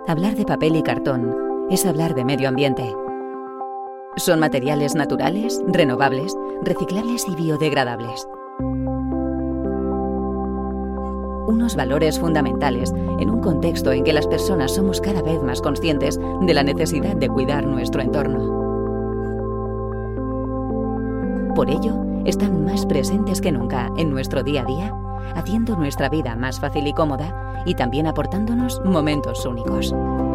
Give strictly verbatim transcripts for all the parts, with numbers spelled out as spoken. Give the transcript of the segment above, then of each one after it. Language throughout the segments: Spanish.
Hablar de papel y cartón es hablar de medio ambiente. Son materiales naturales, renovables, reciclables y biodegradables. Unos valores fundamentales en un contexto en que las personas somos cada vez más conscientes de la necesidad de cuidar nuestro entorno. Por ello, están más presentes que nunca en nuestro día a día, haciendo nuestra vida más fácil y cómoda y también aportándonos momentos únicos.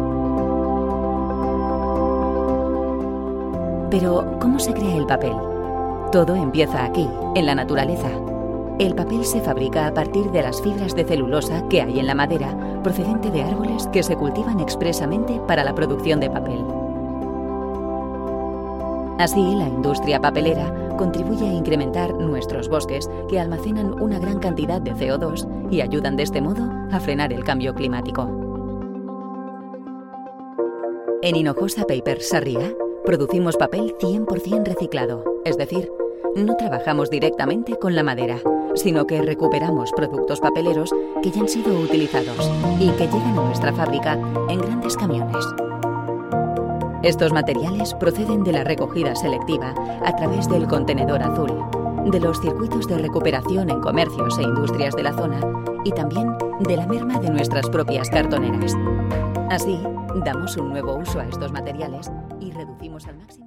Pero, ¿cómo se crea el papel? Todo empieza aquí, en la naturaleza. El papel se fabrica a partir de las fibras de celulosa que hay en la madera, procedente de árboles que se cultivan expresamente para la producción de papel. Así, la industria papelera contribuye a incrementar nuestros bosques, que almacenan una gran cantidad de C O dos y ayudan de este modo a frenar el cambio climático. En Hinojosa Papers Sarria producimos papel cien por cien reciclado, es decir, no trabajamos directamente con la madera, sino que recuperamos productos papeleros que ya han sido utilizados y que llegan a nuestra fábrica en grandes camiones. Estos materiales proceden de la recogida selectiva a través del contenedor azul, de los circuitos de recuperación en comercios e industrias de la zona y también de la merma de nuestras propias cartoneras. Así, damos un nuevo uso a estos materiales y reducimos al máximo